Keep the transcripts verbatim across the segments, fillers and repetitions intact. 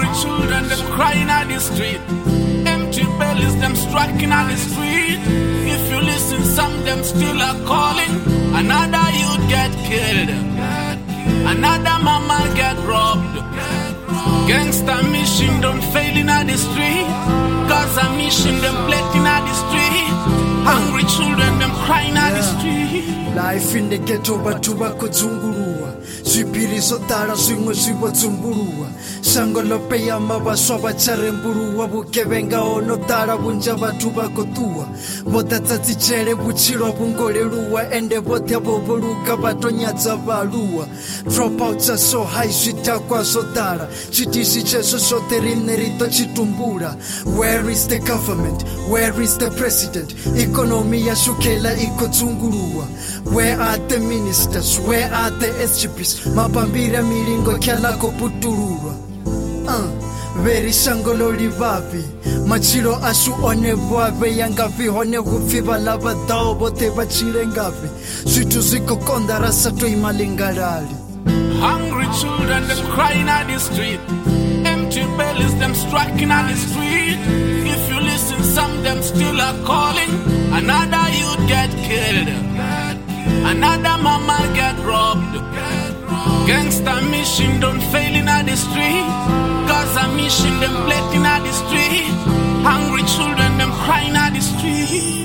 Hungry children, them crying at the street. Empty bellies, them striking at the street. If you listen, some them still are calling. Another youth get killed. Another mama get robbed. Gangster mission don't fail in the street. Gaza mission them plenty in the street. Hungry children them crying at the street. Life in the ghetto batuba kudzungurua. Zwipiri zotala zwimwe zvibodzumburua. Shango lopeya mavaswa vacharemburua. Vugevenga onotala vunja vatu vakotua. Vodatsadzi chele vuchilwa vungoleluwa. Ende vote vovoluka vatonyadza valua. Dropouts are so high zvitakwa zotala. Chitisi cheso zvote rimwe ritochitumbura. Where is the government? Where is the president? Economy yashukela ikodzungurua. Where are the ministers? Where are the S G Ps? Mapambira milingo kyalako putululwa. Uh, Veri shangolo livavi. Machilo ashu one vwave. Yangavi hone hufi valava dao bote vachile ngavi. Switu ziko konda rasa to imalingarali. Hungry children them crying at the street. Empty bellies them striking at the street. If you listen, some them still are calling. Another youth get killed. Another mama get robbed. Gangster mission don't fail in the street. Gaza mission them plenty in the street. Hungry children them crying at the street.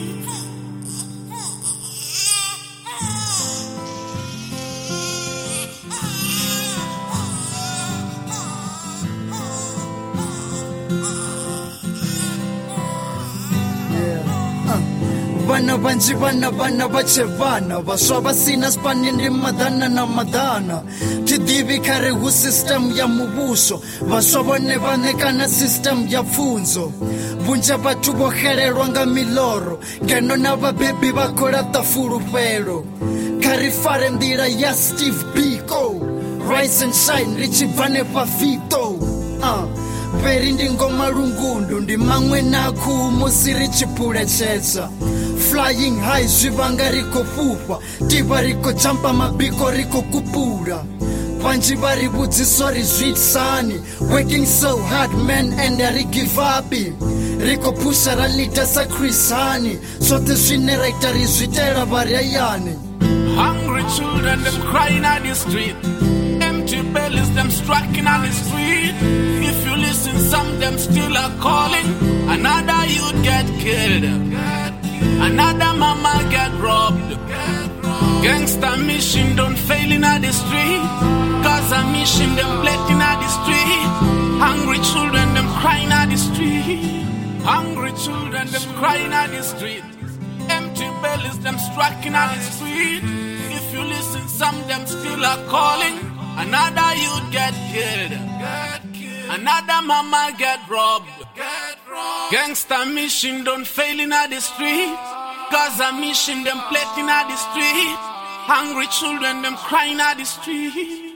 Vana vanji vana vana vachevana. Vaswa vasina spani ndi madhana na madhana. Tidivi kare hu system ya mubuso. Vaswa vone vanekana system ya pfunzo. Vunja vatu vohelelwa nga miloro. Ngeno na vabebi vakola tafulufelo. Kari fare ndira ya Steve Biko. Rise and shine richivane vafito. Ah Veri ndi ngoma lungundu. Ndi mangwe naku musiri chipule chetsa. Flying high zvivanga riko fufa. Tiva riko jampa mabiko riko kupura. Vanji vari vudziso rizvitsani. Working so hard man and ari give up. Riko pusha ralita sa krisani. Sote zvine raita rizvitera variayani. Hungry children them crying at the street. Empty bellies them striking at the street. If you listen, some them still are calling. Another youth get killed. Another mama get robbed. Gangster mission don't fail in the street. Gaza mission them plenty in the street. Hungry children them crying at the street. Hungry children them crying at the street. Empty bellies them striking at the street. If you listen, some them still are calling. Another youth get killed. Another mama get robbed. Gangster mission don't fail in the street. Gaza mission them plenty in the street. Hungry children them crying at the street.